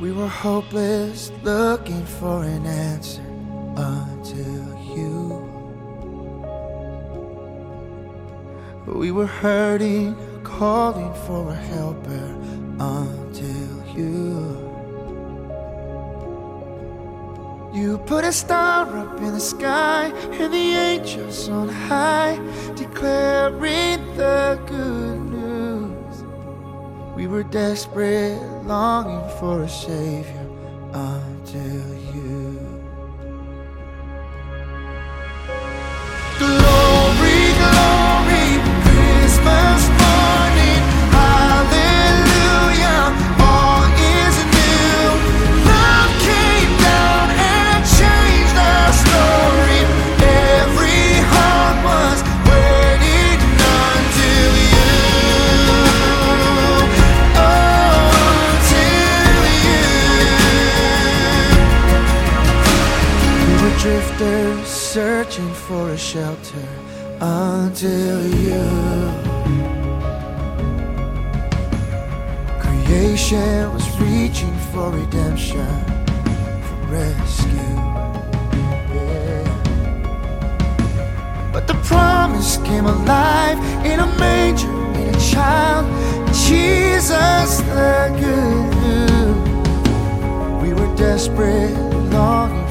We were hopeless, looking for an answer until you. We were hurting, calling for a helper until you. You put a star up in the sky and the angels on high, declaring the good news. We were desperate, longing for a Savior until you. Glory, glory, Christmas morning, hallelujah, all is new. Love came down and changed our story. Every heart was waiting until you. Drifters searching for a shelter until you. Creation was reaching for redemption, for rescue. Yeah. But the promise came alive in a manger, in a child, Jesus the good news. We were desperate, longing